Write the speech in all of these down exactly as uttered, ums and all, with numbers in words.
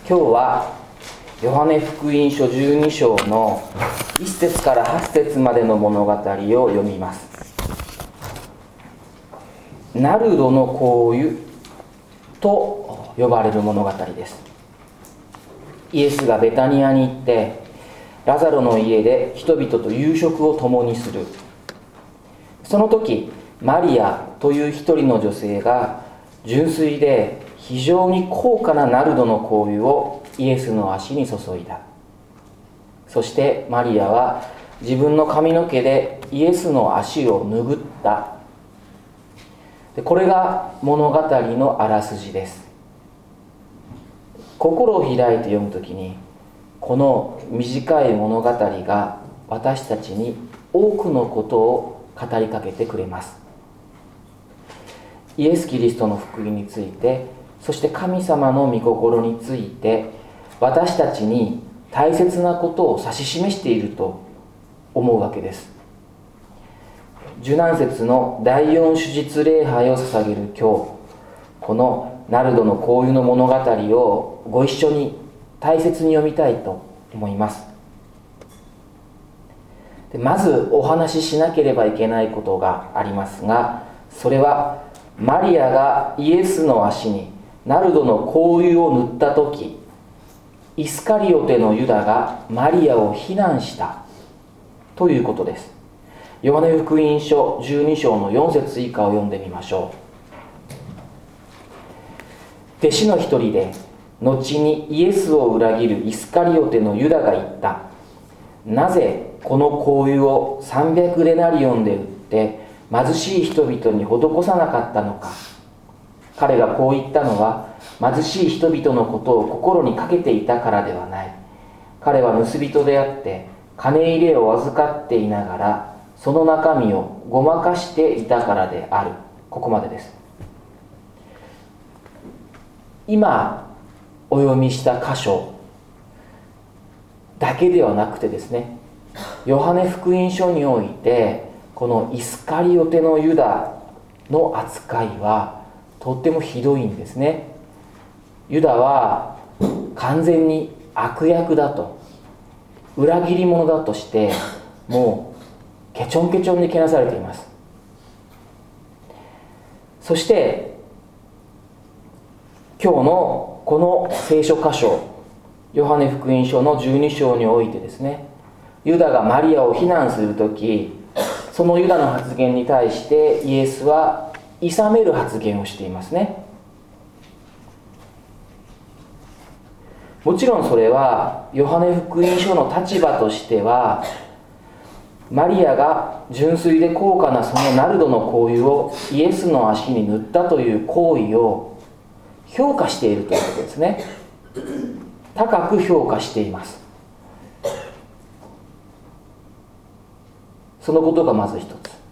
今日はヨハネ福音書じゅうに章のいち節からはち節までの物語を読みます。ナルドの香油と呼ばれる物語です。イエスがベタニアに行ってラザロの家で人々と夕食を共にする。その時マリアという一人の女性が純粋で非常に高価なナルドの香油をイエスの足に注いだ。そしてマリアは自分の髪の毛でイエスの足を拭った。でこれが物語のあらすじです。心を開いて読むときにこの短い物語が私たちに多くのことを語りかけてくれます。イエス・キリストの福音について、そして神様の御心について私たちに大切なことを指し示していると思うわけです。受難節の第四手術礼拝を捧げる今日、このナルドの香油の物語をご一緒に大切に読みたいと思います。でまずお話ししなければいけないことがありますが、それはマリアがイエスの足にナルドの香油を塗った時、イスカリオテのユダがマリアを非難したということです。ヨハネ福音書じゅうに章のよん節以下を読んでみましょう。弟子の一人で後にイエスを裏切るイスカリオテのユダが言った。なぜこの香油をさんびゃくデナリオンで売って貧しい人々に施さなかったのか。彼がこう言ったのは貧しい人々のことを心にかけていたからではない。彼は盗人であって金入れを預かっていながらその中身をごまかしていたからである。ここまでです。今お読みした箇所だけではなくてですね、ヨハネ福音書においてこのイスカリオテのユダの扱いはとってもひどいんですね。ユダは完全に悪役だと、裏切り者だとしてもうケチョンケチョンにけなされています。そして今日のこの聖書箇所、ヨハネ福音書のじゅうに章においてですね、ユダがマリアを非難するとき、そのユダの発言に対してイエスは諌める発言をしていますね。もちろんそれはヨハネ福音書の立場としては、マリアが純粋で高価なそのナルドの香油をイエスの足に塗ったという行為を評価しているということですね。高く評価しています。そのことがまず一つ。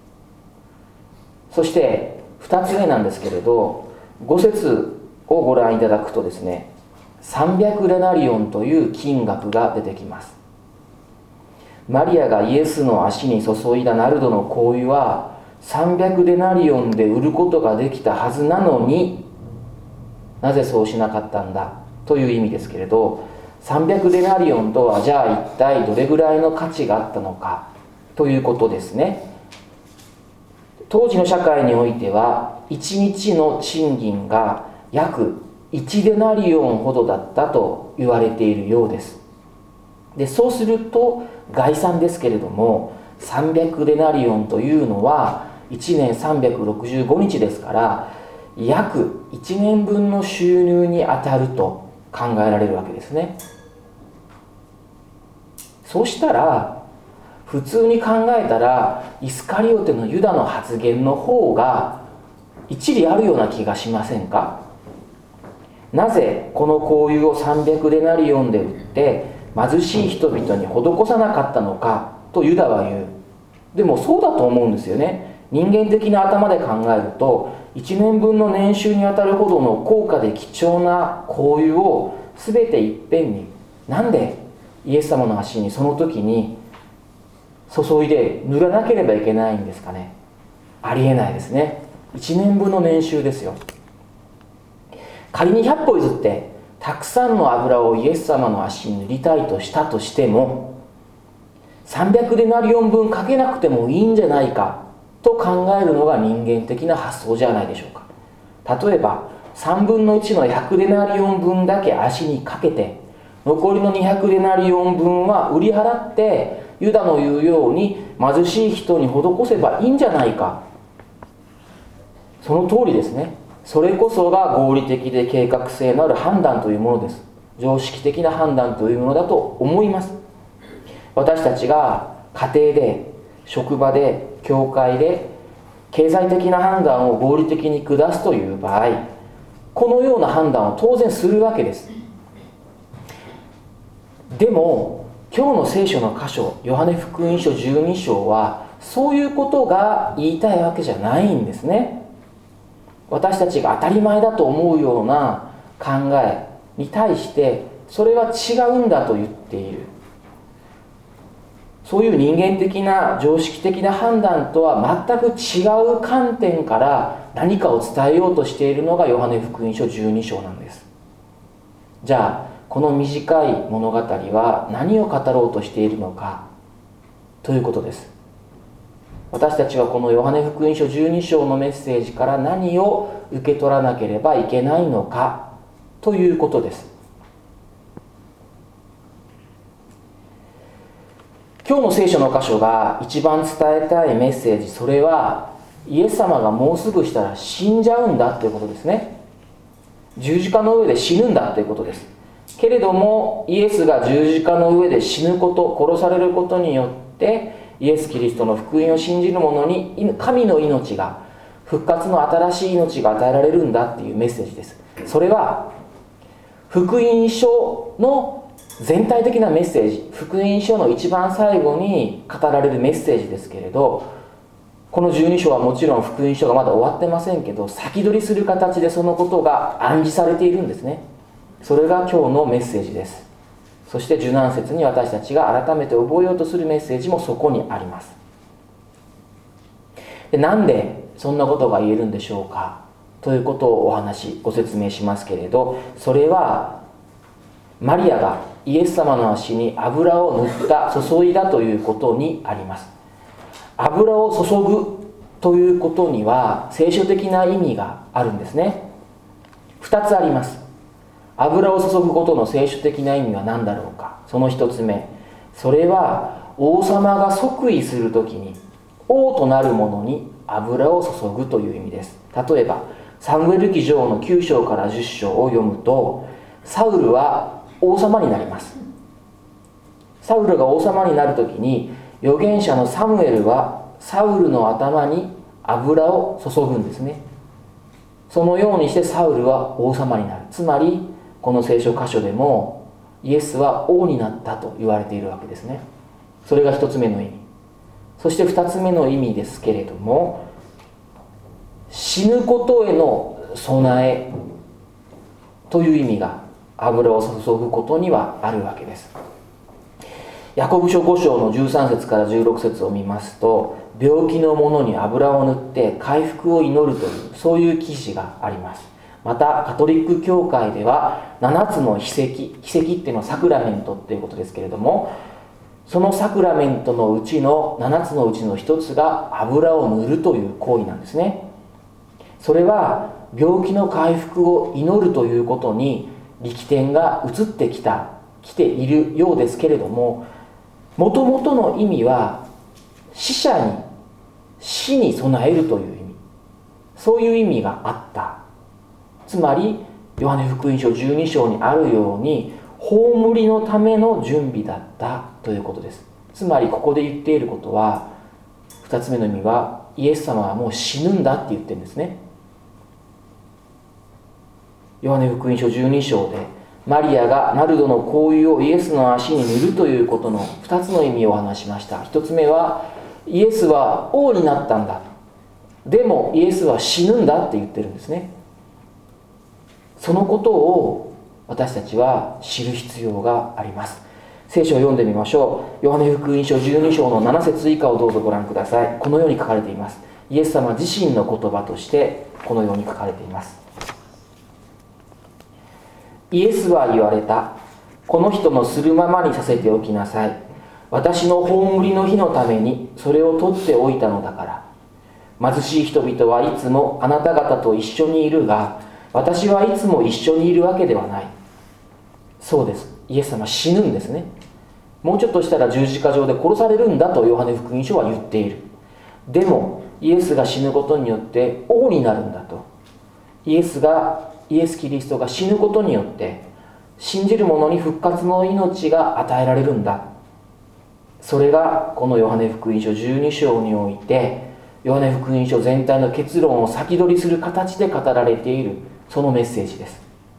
そして二つ目なんですけれど、ご節をご覧いただくとですね、さんびゃくデナリオンという金額が出てきます。マリアがイエスの足に注いだナルドの香油はさんびゃくデナリオンで売ることができたはずなのに、なぜそうしなかったんだという意味ですけれど、さんびゃくデナリオンとはじゃあ一体どれぐらいの価値があったのかということですね。当時の社会においてはいちにちの賃金が約いちデナリオンほどだったと言われているようです。で、そうすると概算ですけれども、さんびゃくデナリオンというのはいちねんさんびゃくろくじゅうごにちですから、約いちねんぶんの収入に当たると考えられるわけですね。そうしたら普通に考えたらイスカリオテのユダの発言の方が一理あるような気がしませんか？なぜこの香油をさんびゃくデナリオンで売って貧しい人々に施さなかったのかとユダは言う。でもそうだと思うんですよね。人間的な頭で考えるといちねんぶんの年収にあたるほどの高価で貴重な香油を全ていっぺんになんでイエス様の足にその時に注いで塗らなければいけないんですかね。ありえないですね。いちねんぶんの年収ですよ。仮にひゃっぽ譲ってたくさんの油をイエス様の足に塗りたいとしたとしても、さんびゃくデナリオン分かけなくてもいいんじゃないかと考えるのが人間的な発想じゃないでしょうか。例えばさんぶんのいちのひゃくデナリオン分だけ足にかけて、残りのにひゃくデナリオン分は売り払ってユダの言うように貧しい人に施せばいいんじゃないか。その通りですね。それこそが合理的で計画性のある判断というものです。常識的な判断というものだと思います。私たちが家庭で、職場で、教会で経済的な判断を合理的に下すという場合、このような判断を当然するわけです。でも今日の聖書の箇所、ヨハネ福音書じゅうに章はそういうことが言いたいわけじゃないんですね。私たちが当たり前だと思うような考えに対してそれは違うんだと言っている。そういう人間的な常識的な判断とは全く違う観点から何かを伝えようとしているのがヨハネ福音書じゅうに章なんです。じゃあこの短い物語は何を語ろうとしているのかということです。私たちはこのヨハネ福音書じゅうに章のメッセージから何を受け取らなければいけないのかということです。今日の聖書の箇所が一番伝えたいメッセージ、それはイエス様がもうすぐしたら死んじゃうんだということですね。十字架の上で死ぬんだということです。けれどもイエスが十字架の上で死ぬこと、殺されることによってイエス・キリストの福音を信じる者に神の命が、復活の新しい命が与えられるんだっていうメッセージです。それは福音書の全体的なメッセージ、福音書の一番最後に語られるメッセージですけれど、このじゅうに章はもちろん福音書がまだ終わってませんけど、先取りする形でそのことが暗示されているんですね。それが今日のメッセージです。そして受難節に私たちが改めて覚えようとするメッセージもそこにあります。で、なんでそんなことが言えるんでしょうかということをお話ご説明しますけれど、それはマリアがイエス様の足に油を塗った、注いだということにあります。油を注ぐということには聖書的な意味があるんですね。ふたつあります。油を注ぐことの聖書的な意味は何だろうか。そのひとつめ、それは王様が即位するときに王となる者に油を注ぐという意味です。例えばサムエル記上のきゅう章からじゅっ章を読むと、サウルは王様になります。サウルが王様になるときに預言者のサムエルはサウルの頭に油を注ぐんですね。そのようにしてサウルは王様になる。つまりこの聖書箇所でもイエスは王になったと言われているわけですね。それが一つ目の意味。そして二つ目の意味ですけれども、死ぬことへの備えという意味が油を注ぐことにはあるわけです。ヤコブ書ご章のじゅうさん節からじゅうろく節を見ますと、病気の者に油を塗って回復を祈るという、そういう記事があります。またカトリック教会ではななつの秘跡、秘跡っていうのはサクラメントっていうことですけれども、そのサクラメントのうちのななつのうちのひとつが油を塗るという行為なんですね。それは病気の回復を祈るということに力点が移ってきた来ているようですけれども、もともとの意味は死者に死に備えるという意味、そういう意味があった。つまりヨハネ福音書じゅうに章にあるように葬りのための準備だったということです。つまりここで言っていることは、ふたつめの意味はイエス様はもう死ぬんだって言ってるんですね。ヨハネ福音書じゅうに章でマリアがナルドの香油をイエスの足に塗るということのふたつの意味をお話しました。ひとつめはイエスは王になったんだ、でもイエスは死ぬんだって言ってるんですね。そのことを私たちは知る必要があります。聖書を読んでみましょう。ヨハネ福音書じゅうに章のなな節以下をどうぞご覧ください。このように書かれています。イエス様自身の言葉としてこのように書かれています。 イエスは言われた。この人のするままにさせておきなさい。私の葬りの日のためにそれを取っておいたのだから。貧しい人々はいつもあなた方と一緒にいるが、私はいつも一緒にいるわけではない。そうです。イエス様死ぬんですね。もうちょっとしたら十字架上で殺されるんだとヨハネ福音書は言っている。でもイエスが死ぬことによって王になるんだと。イエスがイエス・キリストが死ぬことによって信じる者に復活の命が与えられるんだ。それがこのヨハネ福音書じゅうに章において、ヨハネ福音書全体の結論を先取りする形で語られている、そのメッセージです。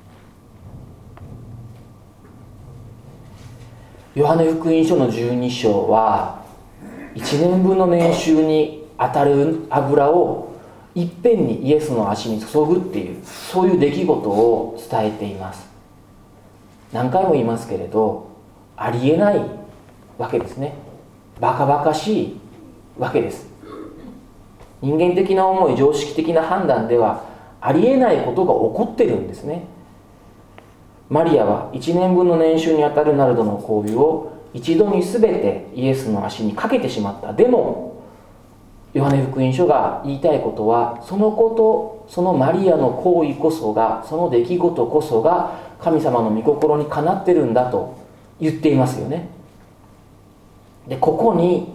ヨハネ福音書のじゅうに章はいちねんぶんの年収に当たる油をいっぺんにイエスの足に注ぐっていう、そういう出来事を伝えています。何回も言いますけれど、ありえないわけですね。バカバカしいわけです。人間的な思い、常識的な判断ではありえないことが起こってるんですね。マリアはいちねんぶんの年収にあたるナルドの香油を一度に全てイエスの足にかけてしまった。でもヨハネ福音書が言いたいことは、そのこと、そのマリアの行為こそが、その出来事こそが神様の御心にかなってるんだと言っていますよね。で、ここに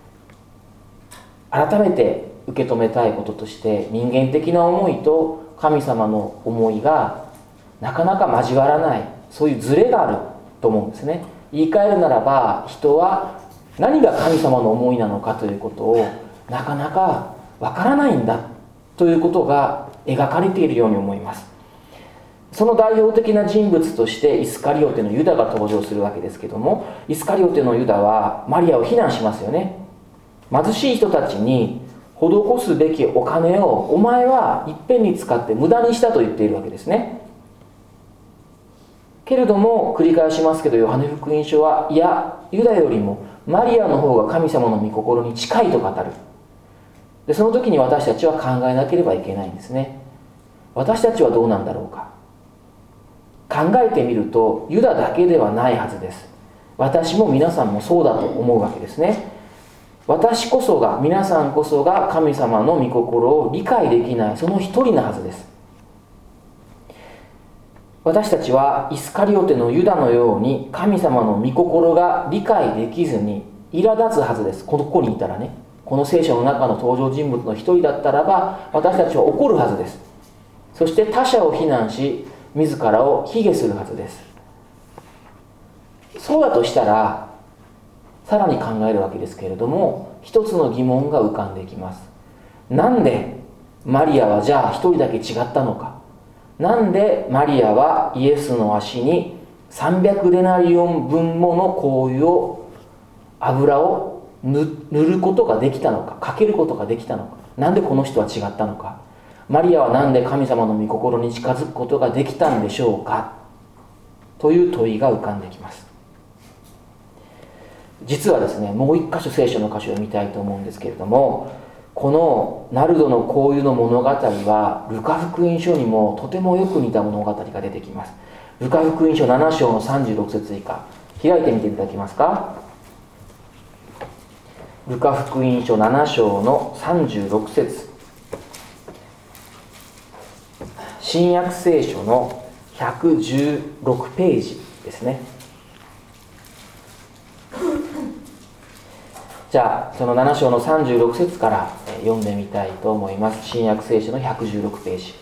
改めて受け止めたいこととして、人間的な思いと神様の思いがなかなか交わらない、そういうズレがあると思うんですね。言い換えるならば、人は何が神様の思いなのかということをなかなかわからないんだということが描かれているように思います。その代表的な人物としてイスカリオテのユダが登場するわけですけども、イスカリオテのユダはマリアを非難しますよね。貧しい人たちに施すべきお金をお前はいっぺんに使って無駄にしたと言っているわけですね。けれども繰り返しますけど、ヨハネ福音書はいや、ユダよりもマリアの方が神様の御心に近いと語る。で、その時に私たちは考えなければいけないんですね。私たちはどうなんだろうか。考えてみるとユダだけではないはずです。私も皆さんもそうだと思うわけですね。私こそが、皆さんこそが神様の御心を理解できない、その一人なはずです。私たちはイスカリオテのユダのように神様の御心が理解できずに苛立つはずです。このここにいたらね、この聖書の中の登場人物の一人だったらば、私たちは怒るはずです。そして他者を非難し、自らを卑下するはずです。そうだとしたらさらに考えるわけですけれども、一つの疑問が浮かんできます。なんでマリアはじゃあ一人だけ違ったのか。なんでマリアはイエスの足にさんびゃくデナリオンぶんもの香油を油を塗ることができたのか、かけることができたのか。なんでこの人は違ったのか。マリアはなんで神様の御心に近づくことができたんでしょうか、という問いが浮かんできます。実はですね、もう一箇所聖書の箇所を見たいと思うんですけれども、このナルドの香油の物語はルカ福音書にもとてもよく似た物語が出てきます。ルカ福音書なな章のさんじゅうろく節以下、開いてみていただけますか。ルカ福音書なな章のさんじゅうろく節、新約聖書のひゃくじゅうろくページですね。じゃあそのなな章のさんじゅうろく節から読んでみたいと思います。新約聖書のひゃくじゅうろくページ。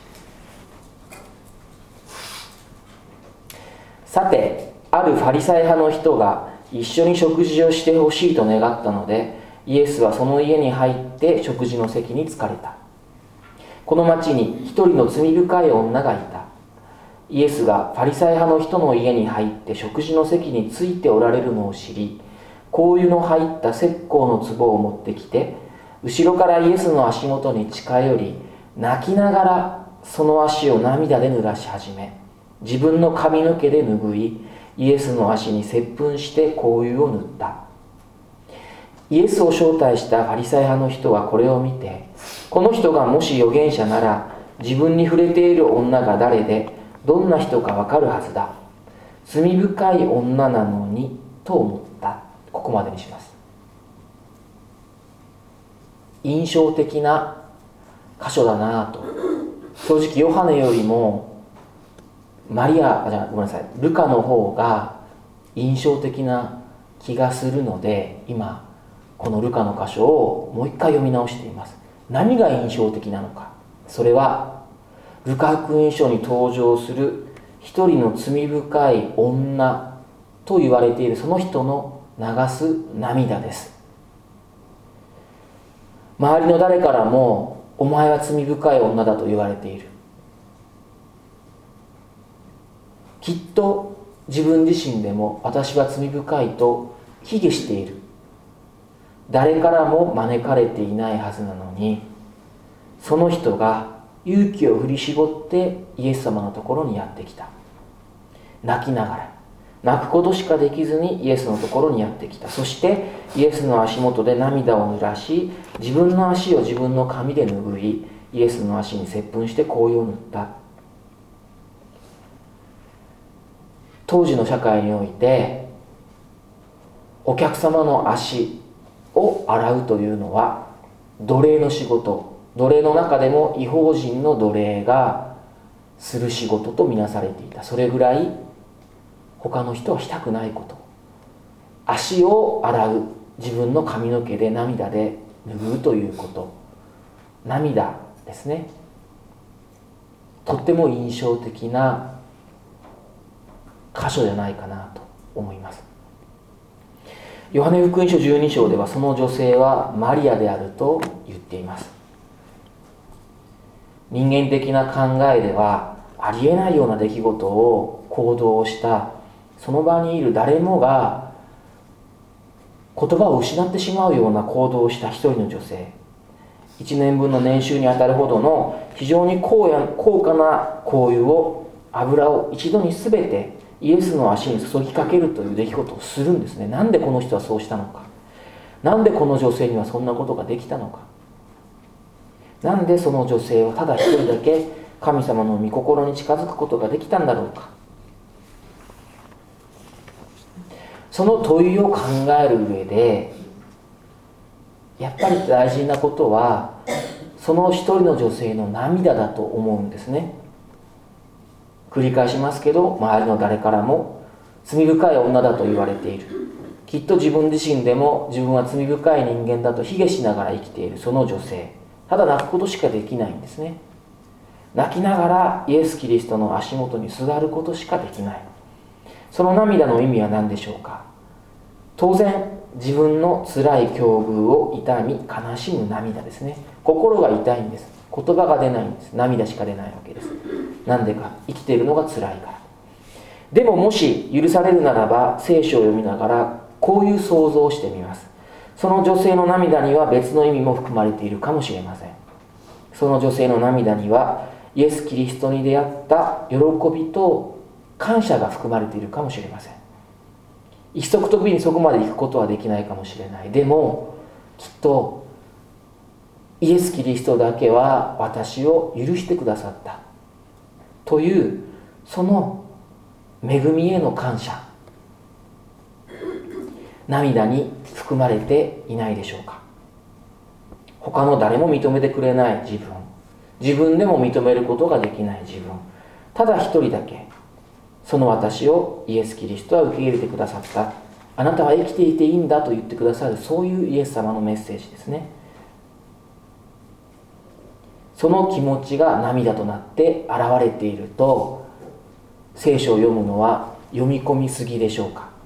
さて、あるファリサイ派の人が一緒に食事をしてほしいと願ったので、イエスはその家に入って食事の席に着かれた。この町に一人の罪深い女がいた。イエスがファリサイ派の人の家に入って食事の席についておられるのを知り、香油の入った石膏の壺を持ってきて、後ろからイエスの足元に近寄り、泣きながらその足を涙で濡らし始め、自分の髪の毛で拭い、イエスの足に接吻して香油を塗った。イエスを招待したファリサイ派の人はこれを見て、この人がもし預言者なら、自分に触れている女が誰で、 どんな人かわかるはずだ。罪深い女なのにと思った。ここまでにします。印象的な箇所だなと。正直ヨハネよりもマリアじゃごめんなさいルカの方が印象的な気がするので、今このルカの箇所をもう一回読み直しています。何が印象的なのか。それはルカ福音書に登場する一人の罪深い女と言われているその人の流す涙です。周りの誰からもお前は罪深い女だと言われている。きっと自分自身でも私は罪深いと卑下している。誰からも招かれていないはずなのに、その人が勇気を振り絞ってイエス様のところにやってきた。泣きながら、泣くことしかできずにイエスのところにやってきた。そしてイエスの足元で涙を濡らし、自分の足を自分の髪で拭い、イエスの足に接吻して香油を塗った。当時の社会において、お客様の足を洗うというのは奴隷の仕事、奴隷の中でも異邦人の奴隷がする仕事とみなされていた。それぐらい他の人はしたくないこと。足を洗う、自分の髪の毛で涙で拭うということ、涙ですね。とっても印象的な箇所じゃないかなと思います。ヨハネ福音書じゅうに章ではその女性はマリアであると言っています。人間的な考えではありえないような出来事を行動したその場にいる誰もが言葉を失ってしまうような行動をした一人の女性、いちねんぶんの年収にあたるほどの非常に高や高価な香油を油を一度に全てイエスの足に注ぎかけるという出来事をするんですね。なんでこの人はそうしたのか。なんでこの女性にはそんなことができたのか。なんでその女性はただ一人だけ神様の御心に近づくことができたんだろうか。その問いを考える上でやっぱり大事なことはその一人の女性の涙だと思うんですね。繰り返しますけど、周りの誰からも罪深い女だと言われている。きっと自分自身でも自分は罪深い人間だと卑下しながら生きているその女性、ただ泣くことしかできないんですね。泣きながらイエス・キリストの足元にすがることしかできない。その涙の意味は何でしょうか。当然自分の辛い境遇を痛み悲しむ涙ですね。心が痛いんです。言葉が出ないんです。涙しか出ないわけです。なんでか、生きているのが辛いから。でももし許されるならば聖書を読みながらこういう想像をしてみます。その女性の涙には別の意味も含まれているかもしれません。その女性の涙にはイエス・キリストに出会った喜びと感謝が含まれているかもしれません。一足飛びにそこまで行くことはできないかもしれない。でもきっとイエス・キリストだけは私を許してくださったというその恵みへの感謝、涙に含まれていないでしょうか。他の誰も認めてくれない自分、自分でも認めることができない自分、ただ一人だけその私をイエス・キリストは受け入れてくださった。あなたは生きていていいんだと言ってくださる、そういうイエス様のメッセージですね。その気持ちが涙となって現れていると、聖書を読むのは読み込みすぎでしょうか。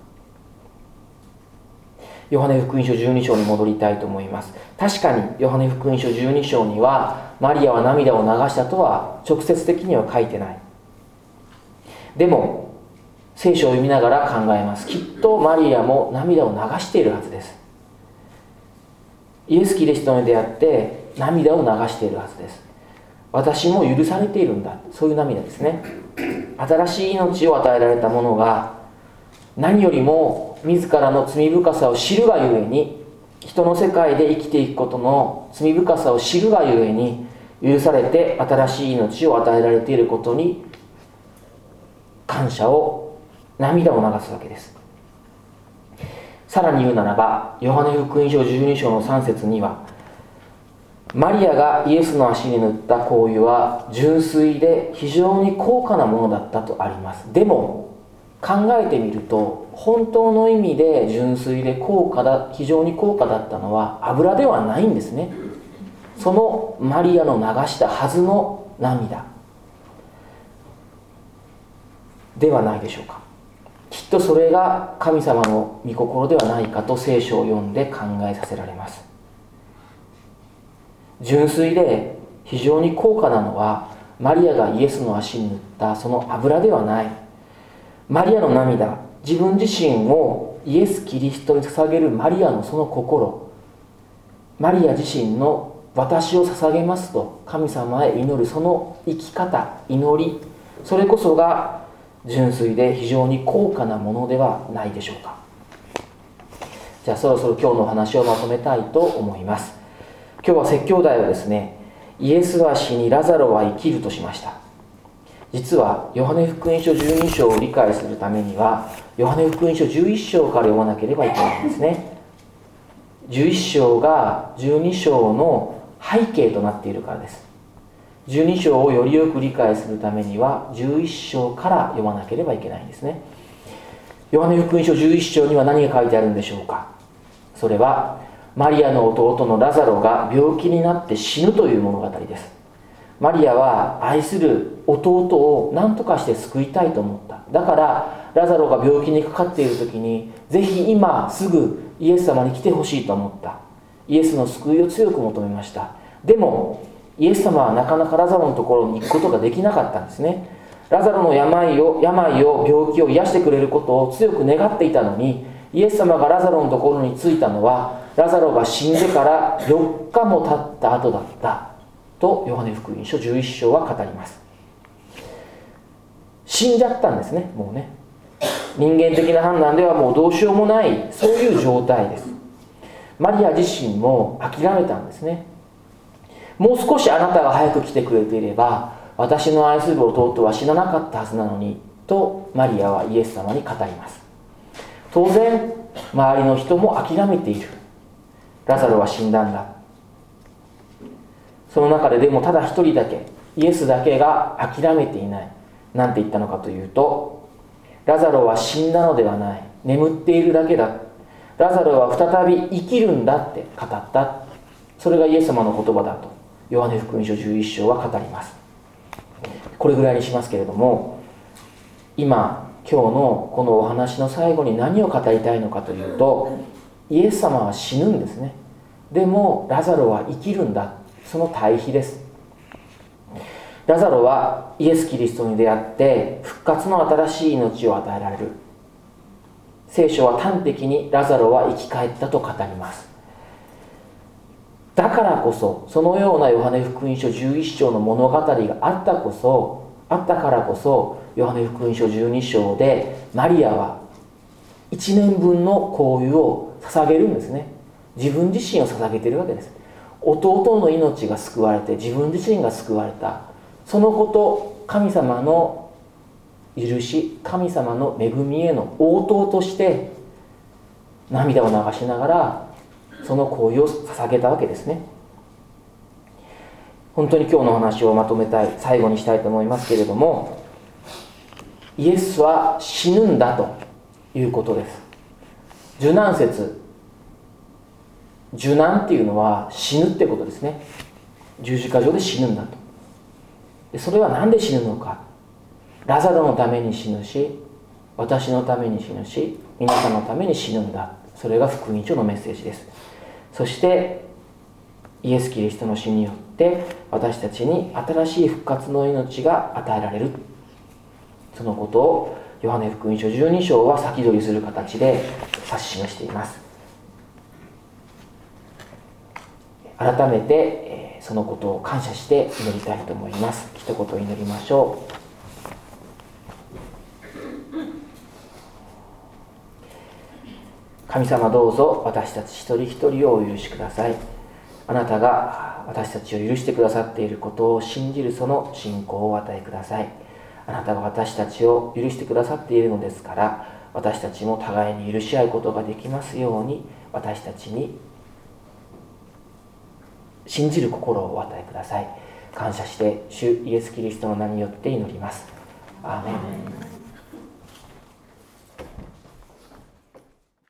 ヨハネ福音書じゅうに章に戻りたいと思います。確かにヨハネ福音書じゅうに章にはマリアは涙を流したとは直接的には書いてない。でも聖書を読みながら考えます。きっとマリアも涙を流しているはずです。イエス・キリストに出会って涙を流しているはずです。私も許されているんだ、そういう涙ですね。新しい命を与えられた者が何よりも自らの罪深さを知るがゆえに、人の世界で生きていくことの罪深さを知るがゆえに許されて新しい命を与えられていることに感謝を涙を流すわけです。さらに言うならば、ヨハネ福音書じゅうに章のさん節には、マリアがイエスの足に塗った香油は純粋で非常に高価なものだったとあります。でも考えてみると、本当の意味で純粋で高価だ非常に高価だったのは油ではないんですね。そのマリアの流したはずの涙ではないでしょうか。きっとそれが神様の御心ではないかと聖書を読んで考えさせられます。純粋で非常に高価なのはマリアがイエスの足に塗ったその油ではない。マリアの涙、自分自身をイエス・キリストに捧げるマリアのその心、マリア自身の私を捧げますと神様へ祈るその生き方、祈り、それこそが純粋で非常に高価なものではないでしょうか。じゃあそろそろ今日のお話をまとめたいと思います。今日は説教題はですね、イエスは死にラザロは生きるとしました。実はヨハネ福音書じゅうに章を理解するためにはヨハネ福音書じゅういち章から読まなければいけないんですね。じゅういち章がじゅうに章の背景となっているからです。じゅうに章をよりよく理解するためにはじゅういち章から読まなければいけないんですね。ヨハネ福音書じゅういち章には何が書いてあるんでしょうか。それはマリアの弟のラザロが病気になって死ぬという物語です。マリアは愛する弟を何とかして救いたいと思った。だからラザロが病気にかかっている時にぜひ今すぐイエス様に来てほしいと思った。イエスの救いを強く求めました。でもイエス様はなかなかラザロのところに行くことができなかったんですね。ラザロの病を病を病気を癒してくれることを強く願っていたのに、イエス様がラザロのところに着いたのはラザロが死んでからよっかも経った後だったとヨハネ福音書じゅういち章は語ります。死んじゃったんですね。もうね、人間的な判断ではもうどうしようもない、そういう状態です。マリア自身も諦めたんですね。もう少しあなたが早く来てくれていれば私の愛する弟は死ななかったはずなのにとマリアはイエス様に語ります。当然周りの人も諦めている。ラザロは死んだんだ。その中ででもただ一人だけ、イエスだけが諦めていない。なんて言ったのかというと、ラザロは死んだのではない、眠っているだけだ。ラザロは再び生きるんだって語った。それがイエス様の言葉だとヨハネ福音書じゅういち章は語ります。これぐらいにしますけれども、今今日のこのお話の最後に何を語りたいのかというと、イエス様は死ぬんですね。でもラザロは生きるんだ。その対比です。ラザロはイエス・キリストに出会って復活の新しい命を与えられる。聖書は端的にラザロは生き返ったと語ります。だからこそ、そのようなヨハネ福音書じゅういち章の物語があったこそあったからこそヨハネ福音書じゅうに章でマリアはいちねんぶんの香油を捧げるんですね。自分自身を捧げているわけです。弟の命が救われて自分自身が救われた。そのこと、神様の許し、神様の恵みへの応答として涙を流しながらその行為を捧げたわけですね。本当に今日の話をまとめたい、最後にしたいと思いますけれども、イエスは死ぬんだということです。受難説、受難っていうのは死ぬってことですね。十字架上で死ぬんだと。でそれは何で死ぬのか。ラザロのために死ぬし、私のために死ぬし、皆さんのために死ぬんだ。それが福音書のメッセージです。そしてイエス・キリストの死によって私たちに新しい復活の命が与えられる。そのことをヨハネ福音書じゅうに章は先取りする形で指し示しています。改めてそのことを感謝して祈りたいと思います。一言祈りましょう。神様、どうぞ私たち一人一人をお許しください。あなたが私たちを許してくださっていることを信じるその信仰をお与えください。 あなたが私たちを許してくださっているのですから、私たちも互いに許し合うことができますように、私たちに信じる心をお与えください。感謝して主イエス・キリストの名によって祈ります。アーメン。